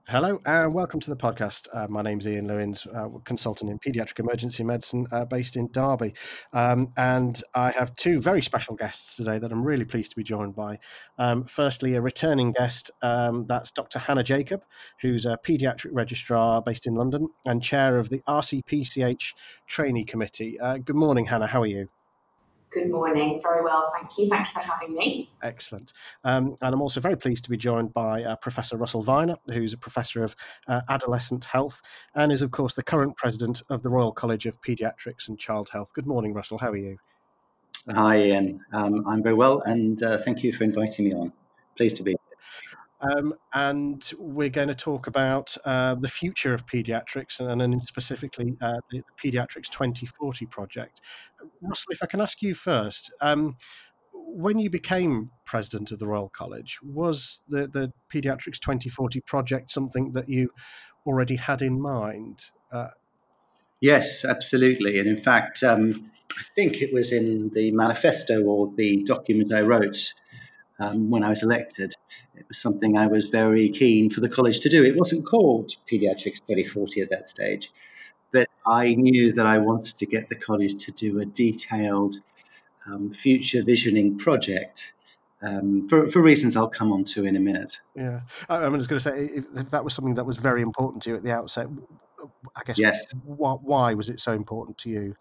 Hello and welcome to the podcast. My name's Ian Lewins, consultant in paediatric emergency medicine based in Derby. And I have two very special guests today that I'm really pleased to be joined by. Firstly, a returning guest, that's Dr. Hannah Jacob, who's a paediatric registrar based in London and chair of the RCPCH Trainee Committee. Good morning, Hannah. How are you? Good morning. Very well, thank you. Thank you for having me. Excellent. And I'm also very pleased to be joined by Professor Russell Viner, who's a professor of adolescent health and is, of course, the current president of the Royal College of Paediatrics and Child Health. Good morning, Russell. How are you? Hi, Ian. I'm very well, and thank you for inviting me on. Pleased to be here. And we're going to talk about the future of paediatrics and then specifically the Paediatrics 2040 project. Russell, if I can ask you first, when you became president of the Royal College, was the Paediatrics 2040 project something that you already had in mind? Yes, absolutely. And in fact, I think it was in the manifesto or the document I wrote when I was elected. It was something I was very keen for the college to do. It wasn't called Paediatrics 2040 at that stage, but I knew that I wanted to get the college to do a detailed future visioning project for reasons I'll come on to in a minute. Yeah, I was going to say, if that was something that was very important to you at the outset, I guess, Yes. why was it so important to you?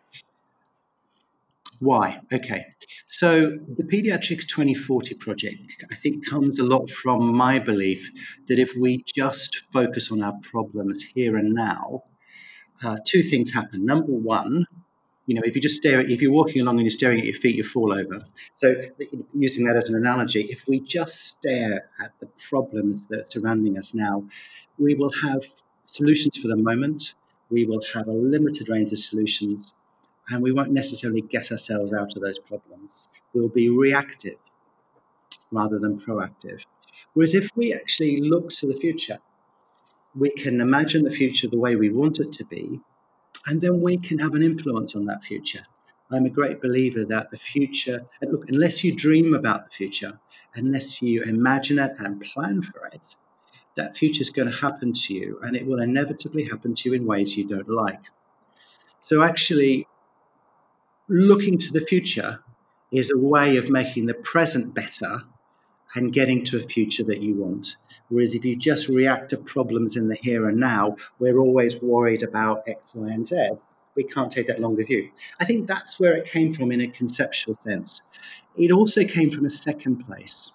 Why? Okay. So the Pediatrics 2040 project, I think, comes a lot from my belief that if we just focus on our problems here and now, two things happen. Number one, if you just if you're walking along and you're staring at your feet, you fall over. So using that as an analogy, if we just stare at the problems that are surrounding us now, we will have solutions for the moment. We will have a limited range of solutions, and we won't necessarily get ourselves out of those problems. We'll be reactive rather than proactive. Whereas if we actually look to the future, we can imagine the future the way we want it to be, and then we can have an influence on that future. I'm a great believer that the future, and look, unless you dream about the future, unless you imagine it and plan for it, that future is going to happen to you, and it will inevitably happen to you in ways you don't like. So actually, looking to the future is a way of making the present better and getting to a future that you want. Whereas if you just react to problems in the here and now, we're always worried about X, Y, and Z. We can't take that longer view. I think that's where it came from in a conceptual sense. It also came from a second place,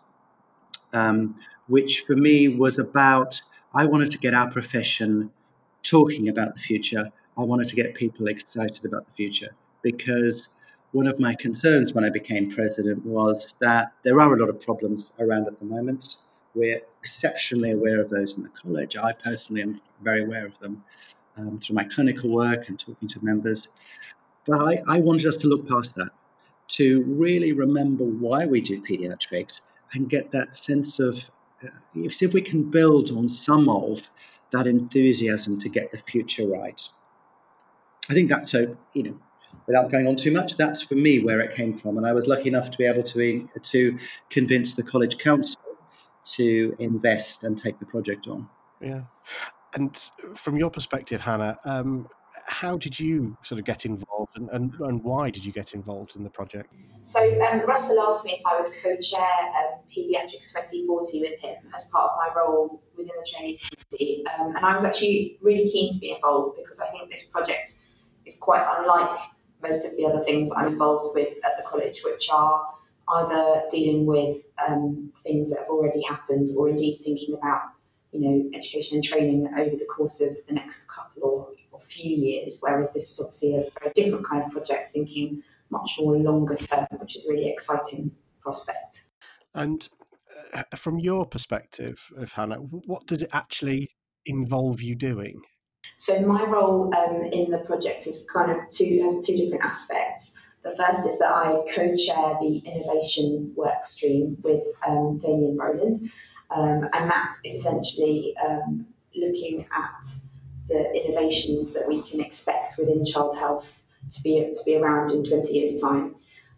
which for me was about, I wanted to get our profession talking about the future. I wanted to get people excited about the future because one of my concerns when I became president was that there are a lot of problems around at the moment. We're exceptionally aware of those in the college. I personally am very aware of them through my clinical work and talking to members. But I wanted us to look past that, to really remember why we do pediatrics and get that sense of, see if we can build on some of that enthusiasm to get the future right. I think that's without going on too much, that's for me where it came from. And I was lucky enough to be able to convince the college council to invest and take the project on. Yeah. And from your perspective, Hannah, how did you sort of get involved and why did you get involved in the project? So Russell asked me if I would co-chair Paediatrics 2040 with him as part of my role within the trainee committee. And I was actually really keen to be involved because I think this project is quite unlike most of the other things I'm involved with at the college, which are either dealing with things that have already happened or indeed thinking about education and training over the course of the next couple or few years, whereas this was obviously a very different kind of project, thinking much more longer term, which is a really exciting prospect. And from your perspective, of Hannah, what does it actually involve you doing? So my role in the project is has two different aspects. The first is that I co-chair the innovation work stream with Damien Rowland, and that is essentially looking at the innovations that we can expect within child health to be around in 20 years' time.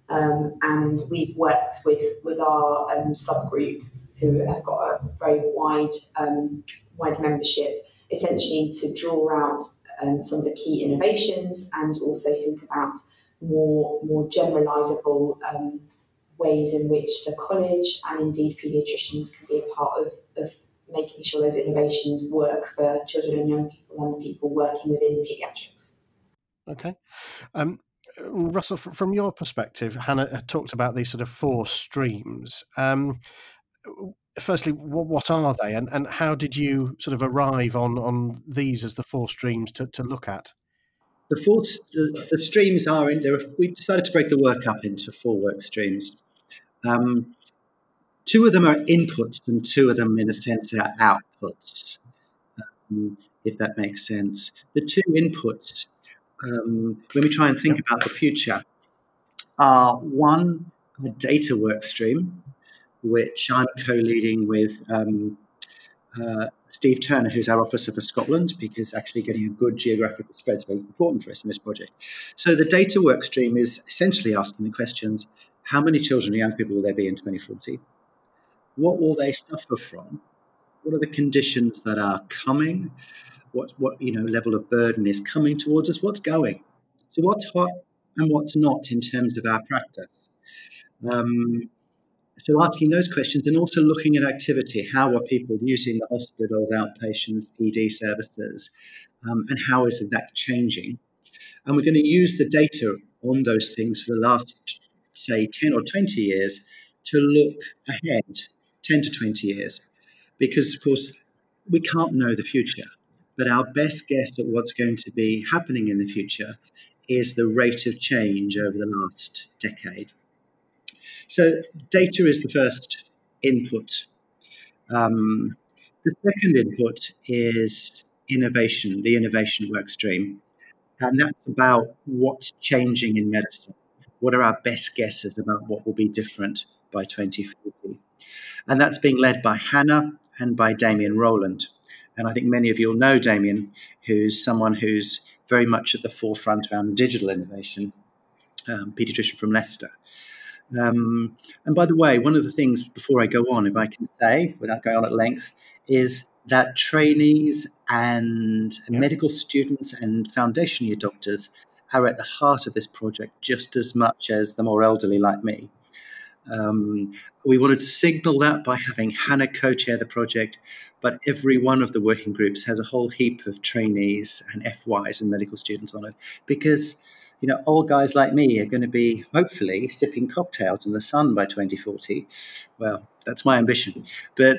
And we've worked with our subgroup who have got a very wide wide membership, essentially to draw out some of the key innovations and also think about more generalisable ways in which the college and indeed paediatricians can be a part of making sure those innovations work for children and young people and the people working within paediatrics. Okay. Russell, from your perspective, Hannah talked about these sort of 4 streams. Firstly, what are they, and how did you sort of arrive on these as the 4 streams to look at? The streams are in there. We decided to break the work up into 4 work streams. 2 of them are inputs, and 2 of them, in a sense, are outputs, if that makes sense. The 2 inputs, when we try and think about the future, are one, a data work stream, which I'm co-leading with Steve Turner, who's our Officer for Scotland, because actually getting a good geographical spread is very important for us in this project. So the data work stream is essentially asking the questions: how many children and young people will there be in 2040? What will they suffer from? What are the conditions that are coming? What level of burden is coming towards us? What's going? So what's hot and what's not in terms of our practice? So asking those questions, and also looking at activity. How are people using the hospitals, outpatients, ED services, and how is that changing? And we're going to use the data on those things for the last, say, 10 or 20 years to look ahead, 10 to 20 years. Because, of course, we can't know the future, but our best guess at what's going to be happening in the future is the rate of change over the last decade. So data is the first input. The second input is innovation, the innovation work stream. And that's about what's changing in medicine. What are our best guesses about what will be different by 2040? And that's being led by Hannah and by Damien Rowland. And I think many of you will know Damien, who's someone who's very much at the forefront around digital innovation, paediatrician from Leicester. And by the way, one of the things, before I go on, if I can say, without going on at length, is that trainees and medical students and foundation year doctors are at the heart of this project just as much as the more elderly like me. We wanted to signal that by having Hannah co-chair the project, but every one of the working groups has a whole heap of trainees and FYs and medical students on it, because old guys like me are going to be, hopefully, sipping cocktails in the sun by 2040. Well, that's my ambition. But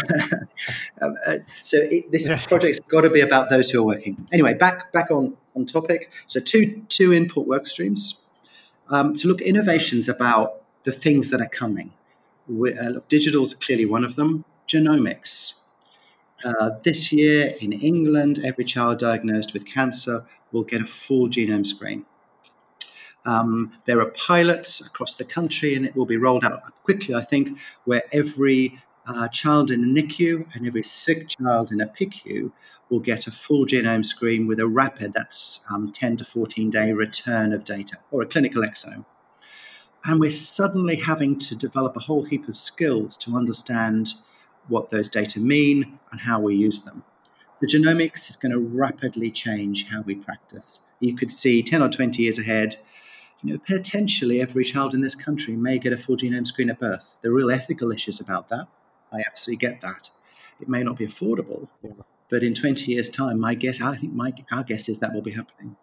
this project's got to be about those who are working. Anyway, back on topic. So two input work streams. To look innovations about the things that are coming. Digital is clearly one of them. Genomics. This year in England, every child diagnosed with cancer will get a full genome screen. There are pilots across the country, and it will be rolled out quickly, I think, where every child in a NICU and every sick child in a PICU will get a full genome screen with a rapid, that's 10 to 14-day return of data, or a clinical exome. And we're suddenly having to develop a whole heap of skills to understand what those data mean and how we use them. The genomics is going to rapidly change how we practice. You could see 10 or 20 years ahead, potentially every child in this country may get a full genome screen at birth. There are real ethical issues about that. I absolutely get that. It may not be affordable, but in 20 years' time, our guess is that will be happening.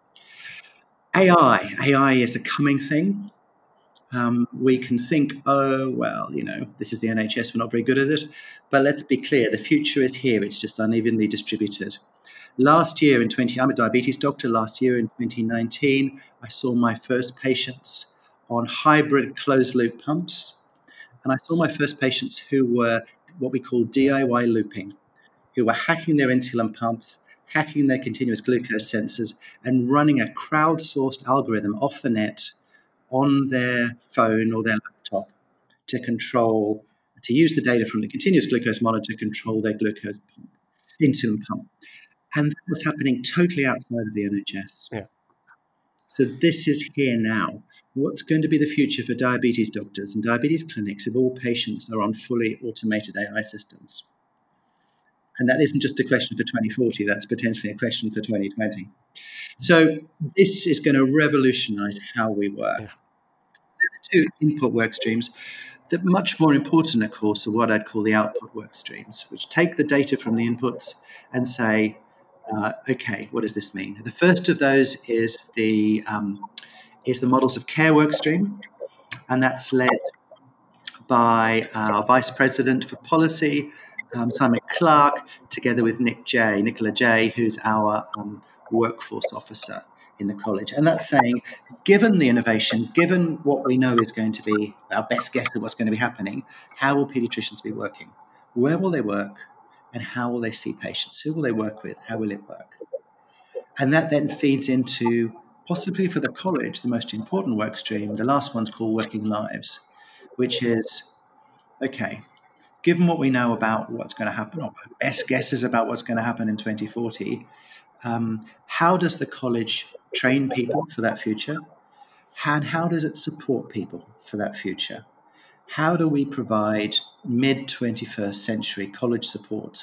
AI is a coming thing. We can think, this is the NHS, we're not very good at it. But let's be clear, the future is here. It's just unevenly distributed. Last year I'm a diabetes doctor. Last year in 2019, I saw my first patients on hybrid closed-loop pumps. And I saw my first patients who were what we call DIY looping, who were hacking their insulin pumps, hacking their continuous glucose sensors, and running a crowdsourced algorithm off the net on their phone or their laptop to use the data from the continuous glucose monitor to control their insulin pump. And that was happening totally outside of the NHS. Yeah. So this is here now. What's going to be the future for diabetes doctors and diabetes clinics if all patients are on fully automated AI systems? And that isn't just a question for 2040, that's potentially a question for 2020. So this is going to revolutionize how we work. Yeah. Two input work streams. The much more important, of course, are what I'd call the output work streams, which take the data from the inputs and say, okay, what does this mean? The first of those is the models of care work stream, and that's led by our Vice President for Policy, Simon Clark, together with Nicola Jay, who's our workforce officer in the college. And that's saying, given the innovation, given what we know is going to be our best guess at what's going to be happening, how will paediatricians be working? Where will they work? And how will they see patients? Who will they work with? How will it work? And that then feeds into, possibly for the college, the most important work stream. The last one's called Working Lives, which is, okay, given what we know about what's going to happen, or best guesses about what's going to happen in 2040, how does the college train people for that future? And how does it support people for that future? How do we provide mid-21st century college support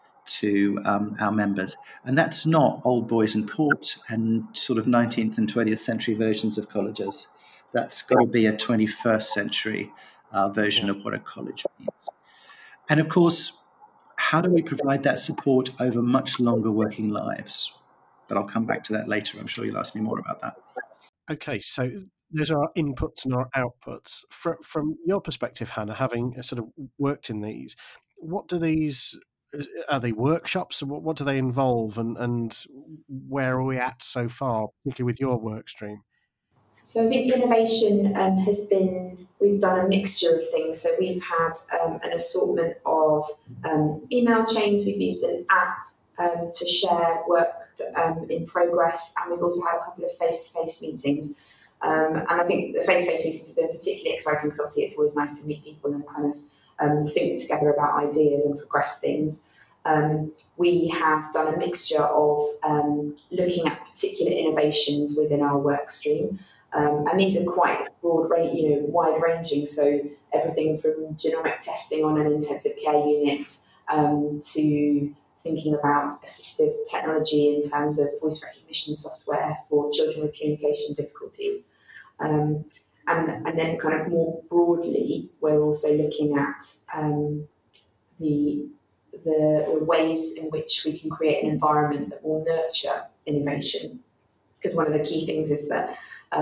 to our members? And that's not old boys in port and sort of 19th and 20th century versions of colleges. That's got to be a 21st century version of what a college means. And of course, how do we provide that support over much longer working lives? But I'll come back to that later. I'm sure you'll ask me more about that. Okay, so those are our inputs and our outputs. From your perspective, Hannah, having sort of worked in these, what do these, are they workshops? What do they involve, and where are we at so far, particularly with your work stream? So I think innovation has been, we've done a mixture of things. So we've had an assortment of email chains, we've used an app to share work in progress, and we've also had a couple of face-to-face meetings. And I think the face-to-face meetings have been particularly exciting because obviously it's always nice to meet people and kind of think together about ideas and progress things. We have done a mixture of looking at particular innovations within our work stream. And these are quite broad, wide ranging. So everything from genomic testing on an intensive care unit to thinking about assistive technology in terms of voice recognition software for children with communication difficulties. And then kind of more broadly, we're also looking at the ways in which we can create an environment that will nurture innovation. Because one of the key things is that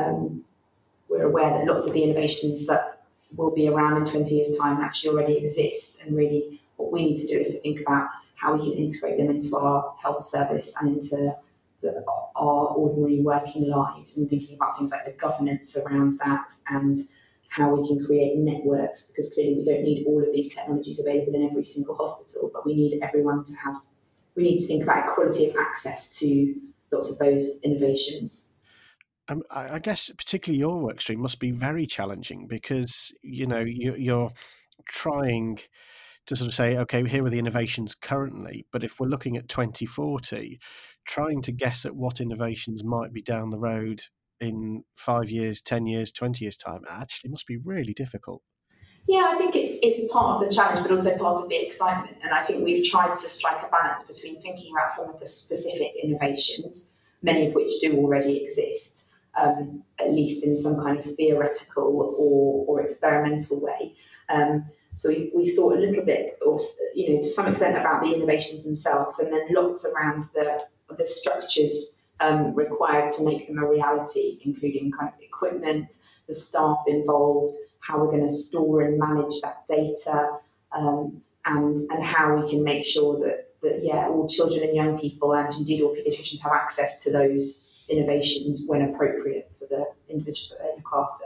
we're aware that lots of the innovations that will be around in 20 years' time actually already exist. And really what we need to do is to think about how we can integrate them into our health service and into our ordinary working lives, and thinking about things like the governance around that and how we can create networks, because clearly we don't need all of these technologies available in every single hospital, but we need everyone to have, we need to think about equality of access to lots of those innovations. I guess particularly your work stream must be very challenging because, you're trying to sort of say, okay, here are the innovations currently, but if we're looking at 2040, trying to guess at what innovations might be down the road in 5 years, 10 years, 20 years' time, actually must be really difficult. Yeah, I think it's part of the challenge, but also part of the excitement. And I think we've tried to strike a balance between thinking about some of the specific innovations, many of which do already exist, at least in some kind of theoretical or experimental way. So we thought a little bit, or to some extent, about the innovations themselves, and then lots around the structures required to make them a reality, including kind of equipment, the staff involved, how we're going to store and manage that data, and how we can make sure that all children and young people, and indeed all paediatricians, have access to those innovations when appropriate for the individuals that they look after.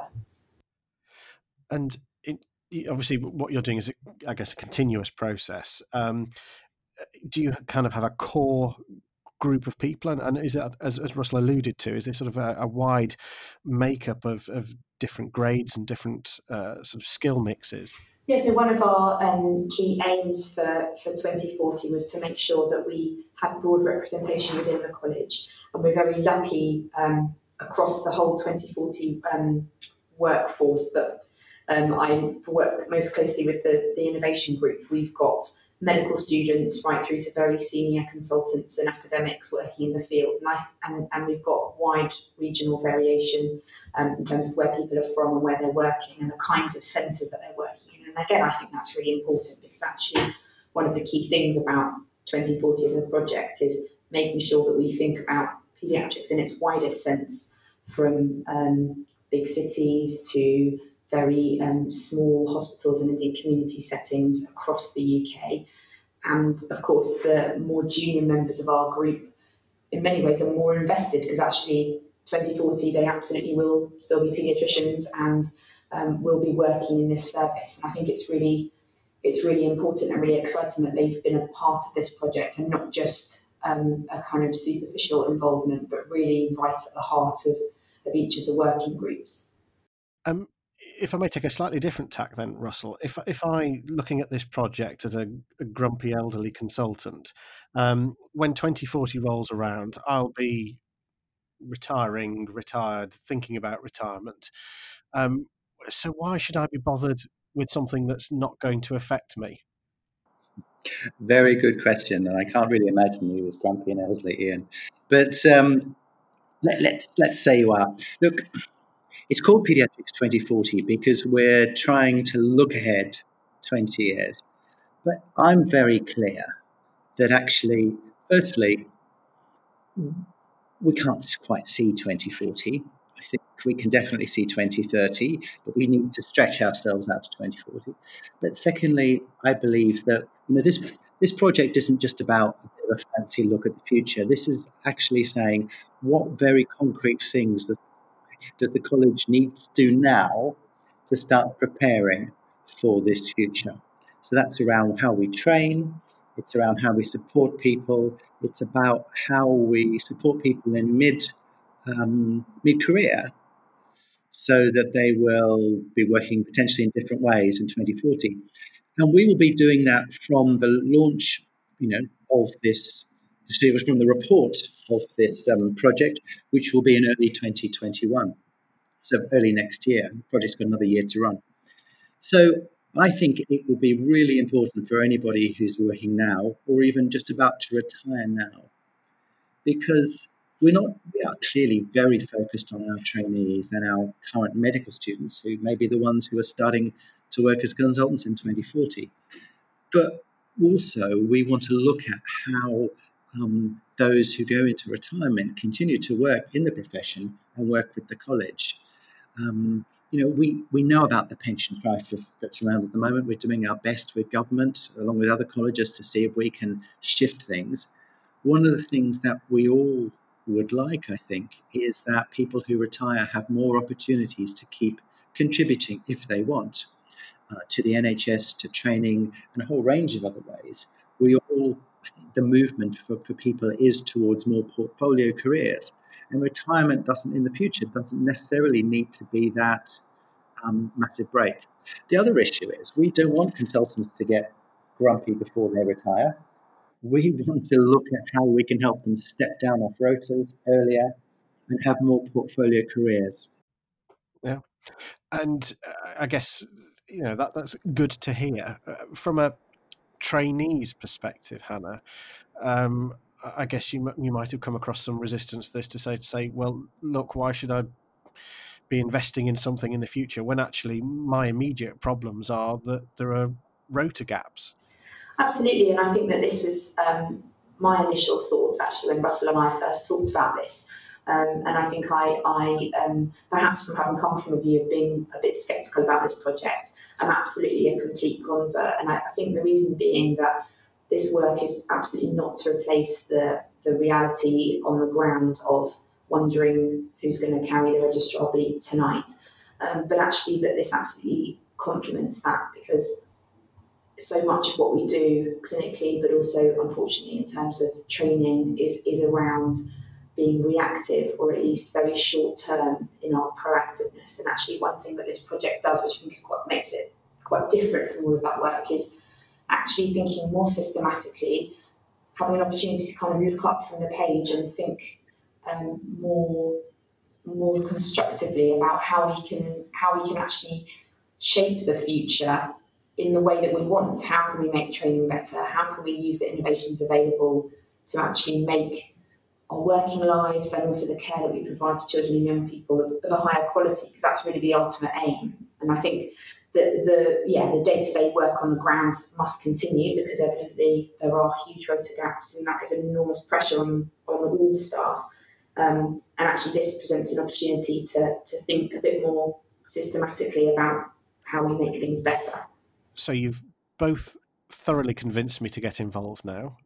And obviously what you're doing is, I guess, a continuous process. Do you kind of have a core group of people, and is it, as Russell alluded to, is there sort of a wide makeup of different grades and different sort of skill mixes? Yeah, so one of our key aims for 2040 was to make sure that we had broad representation within the college, and we're very lucky across the whole 2040 workforce. But I work most closely with the innovation group. We've got medical students right through to very senior consultants and academics working in the field. And we've got wide regional variation in terms of where people are from and where they're working and the kinds of centres that they're working in. And again, I think that's really important, because actually one of the key things about 2040 as a project is making sure that we think about paediatrics in its widest sense, from big cities to very small hospitals and indeed community settings across the UK. And of course, the more junior members of our group in many ways are more invested, because actually 2040 they absolutely will still be paediatricians and will be working in this service. And I think it's really important and really exciting that they've been a part of this project, and not just a kind of superficial involvement, but really right at the heart of each of the working groups. If I may take a slightly different tack then, Russell, if I, looking at this project as a grumpy elderly consultant, when 2040 rolls around, I'll be retired, thinking about retirement. So why should I be bothered with something that's not going to affect me? Very good question, and I can't really imagine you as grumpy and elderly, Ian. But let's say you are. Look, it's called Pediatrics 2040 because we're trying to look ahead 20 years. But I'm very clear that actually, firstly, we can't quite see 2040. I think we can definitely see 2030, but we need to stretch ourselves out to 2040. But secondly, I believe that this project isn't just about a fancy look at the future. This is actually saying what very concrete things does the college need to do now to start preparing for this future. So that's around how we train, it's around how we support people, it's about how we support people in mid-career, so that they will be working potentially in different ways in 2040. And we will be doing that from the launch, of this, from the report of this project, which will be in early 2021. So early next year. The project's got another year to run. So I think it will be really important for anybody who's working now, or even just about to retire now, because we are clearly very focused on our trainees and our current medical students, who may be the ones who are starting to work as consultants in 2040. But also, we want to look at how those who go into retirement continue to work in the profession and work with the college. We know about the pension crisis that's around at the moment. We're doing our best with government, along with other colleges, to see if we can shift things. One of the things that we all would like, I think, is that people who retire have more opportunities to keep contributing if they want to the NHS, to training, and a whole range of other ways. I think the movement for people is towards more portfolio careers. And retirement in the future doesn't necessarily need to be that massive break. The other issue is we don't want consultants to get grumpy before they retire. We want to look at how we can help them step down off rotas earlier and have more portfolio careers. Yeah, and I guess that's good to hear from a trainee's perspective, Hannah. I guess you might have come across some resistance to this, to say, well, look, why should I be investing in something in the future when actually my immediate problems are that there are rota gaps? Absolutely, and I think that this was my initial thought actually when Russell and I first talked about this. And I think I perhaps from having come from a view of being a bit sceptical about this project, I'm absolutely a complete convert. And I think the reason being that this work is absolutely not to replace the reality on the ground of wondering who's going to carry the registrar bleep tonight. But actually that this absolutely complements that, because so much of what we do clinically, but also unfortunately in terms of training, is around being reactive, or at least very short term in our proactiveness. And actually one thing that this project does, which I think makes it quite different from all of that work, is actually thinking more systematically, having an opportunity to kind of look up from the page and think more constructively about how we can actually shape the future in the way that we want. How can we make training better? How can we use the innovations available to actually make our working lives and also the care that we provide to children and young people of a higher quality? Because that's really the ultimate aim. And I think that the day-to-day work on the ground must continue, because evidently there are huge rota gaps, and that is enormous pressure on all staff. And actually, this presents an opportunity to think a bit more systematically about how we make things better. So you've both thoroughly convinced me to get involved now.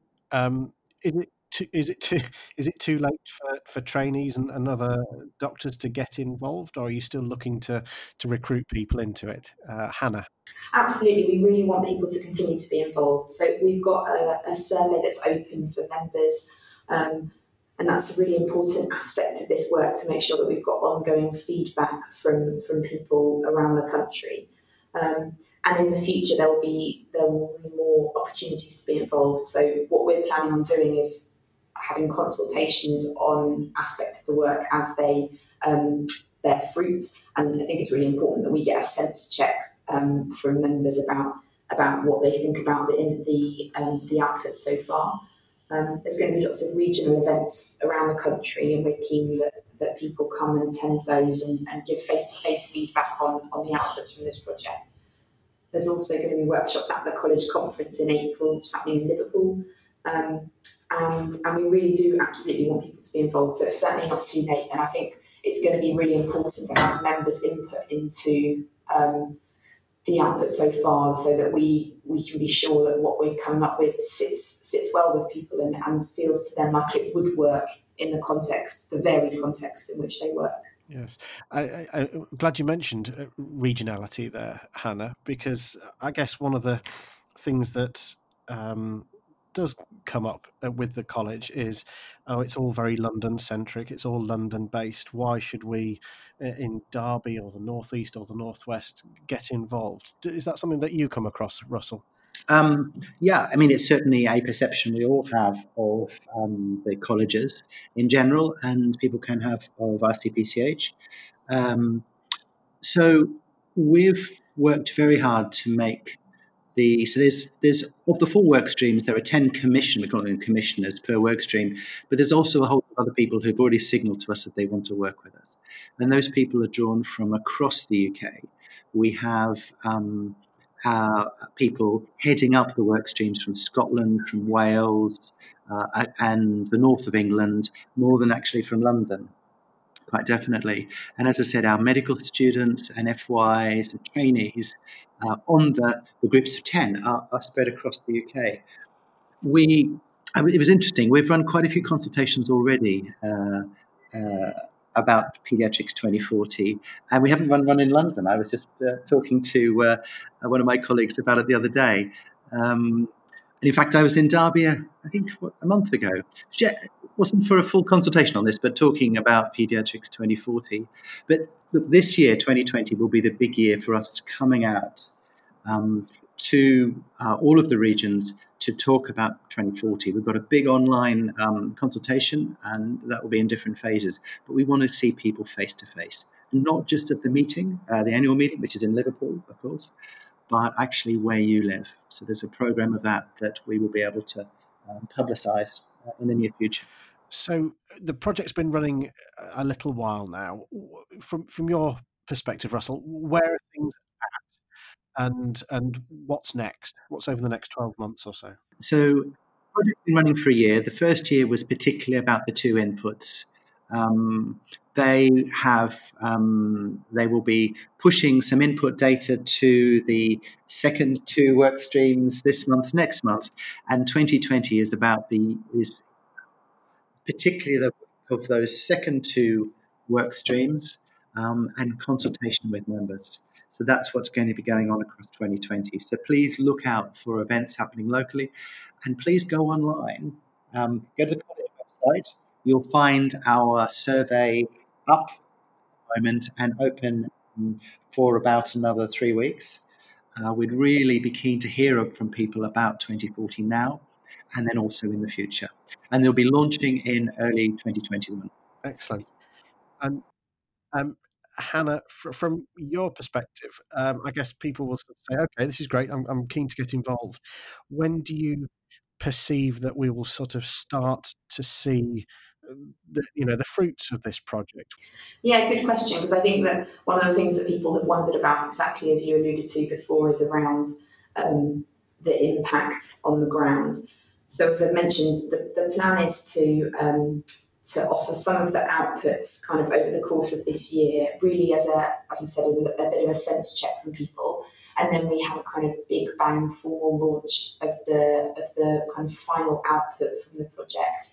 Is it too late for trainees and other doctors to get involved, or are you still looking to recruit people into it? Hannah? Absolutely, we really want people to continue to be involved. So we've got a survey that's open for members, and that's a really important aspect of this work, to make sure that we've got ongoing feedback from people around the country. And in the future, there will be more opportunities to be involved. So what we're planning on doing is having consultations on aspects of the work as they bear fruit. And I think it's really important that we get a sense check from members about what they think about the output so far. There's going to be lots of regional events around the country, and we're keen that people come and attend those and give face-to-face feedback on the outputs from this project. There's also going to be workshops at the college conference in April, which is happening in Liverpool. And we really do absolutely want people to be involved. So it's certainly not too late. And I think it's going to be really important to have members' input into the output so far, so that we can be sure that what we're coming up with sits well with people and feels to them like it would work in the varied context in which they work. Yes, I'm glad you mentioned regionality there, Hannah, because I guess one of the things that does come up with the college is, it's all very London-centric, it's all London-based. Why should we, in Derby or the Northeast or the Northwest, get involved? Is that something that you come across, Russell? Yeah, I mean, it's certainly a perception we all have of the colleges in general, and people can have of RCPCH. So we've worked very hard to make so there's of the 4 work streams, there are 10 we call them commissioners per work stream, but there's also a whole lot of other people who've already signalled to us that they want to work with us. And those people are drawn from across the UK. We have people heading up the work streams from Scotland, from Wales, and the north of England, more than actually from London. Quite definitely. And as I said, our medical students and FYs and trainees on the groups of 10 are spread across the UK. It was interesting. We've run quite a few consultations already about Paediatrics 2040, and we haven't run one in London. I was just talking to one of my colleagues about it the other day. And in fact, I was in Derby, I think, a month ago. It wasn't for a full consultation on this, but talking about Paediatrics 2040. But look, this year, 2020, will be the big year for us coming out to all of the regions to talk about 2040. We've got a big online consultation, and that will be in different phases. But we want to see people face to face, not just at the meeting, the annual meeting, which is in Liverpool, of course, but actually where you live. So there's a program of that we will be able to publicise in the near future. So the project's been running a little while now. From your perspective, Russell, where are things at, and what's next? What's over the next 12 months or so? So the project's been running for a year. The first year was particularly about the 2 inputs. They will be pushing some input data to the second 2 work streams this month, next month, and 2020 is particularly of those second 2 work streams and consultation with members. So that's what's going to be going on across 2020. So please look out for events happening locally, and please go online. Go to the college website. You'll find our survey up at the moment and open for about another 3 weeks. We'd really be keen to hear from people about 2040 now, and then also in the future. And they'll be launching in early 2021. Excellent. And Hannah, from your perspective, I guess people will sort of say, "Okay, this is great. I'm keen to get involved." When do you perceive that we will sort of start to see the fruits of this project? Yeah, good question, because I think that one of the things that people have wondered about, exactly as you alluded to before, is around the impact on the ground. So as I mentioned, the plan is to offer some of the outputs kind of over the course of this year, really as I said, as a bit of a sense check from people. And then we have a kind of big bang formal launch of the kind of final output from the project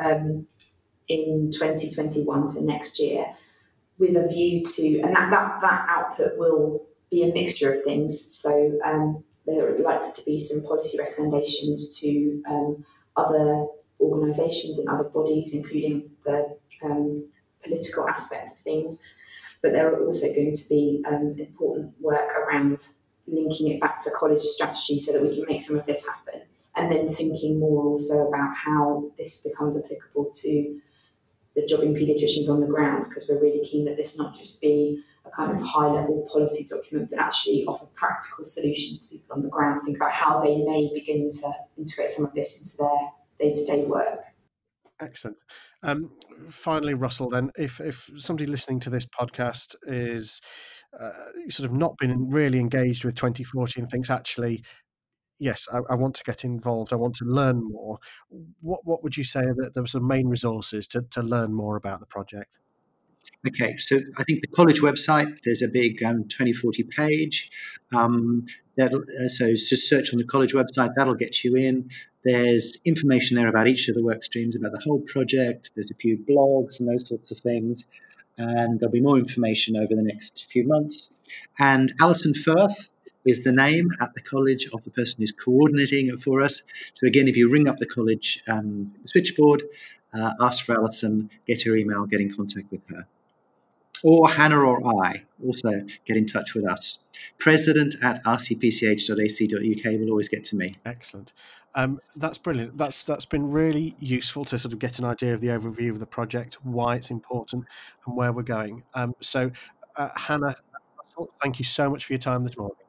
in 2021 to next year, with a view to, and that output will be a mixture of things. So there are likely to be some policy recommendations to other organisations and other bodies, including the political aspect of things. But there are also going to be important work around linking it back to college strategy so that we can make some of this happen. And then thinking more also about how this becomes applicable to the jobbing paediatricians on the ground, because we're really keen that this not just be a kind of high-level policy document, but actually offer practical solutions to people on the ground to think about how they may begin to integrate some of this into their day-to-day work. Excellent. Finally, Russell, then, if somebody listening to this podcast is sort of not been really engaged with 2040 and thinks, actually, yes, I want to get involved, I want to learn more, what would you say that there were some main resources to learn more about the project? Okay, so I think the college website, there's a big 2040 page. So just search on the college website, that'll get you in. There's information there about each of the work streams, about the whole project. There's a few blogs and those sorts of things. And there'll be more information over the next few months. And Alison Firth is the name at the college of the person who's coordinating it for us. So again, if you ring up the college switchboard, ask for Alison, get her email, get in contact with her. Or Hannah or I also get in touch with us. president@rcpch.ac.uk will always get to me. Excellent. That's brilliant. That's been really useful to sort of get an idea of the overview of the project, why it's important, and where we're going. So, Hannah, thank you so much for your time this morning.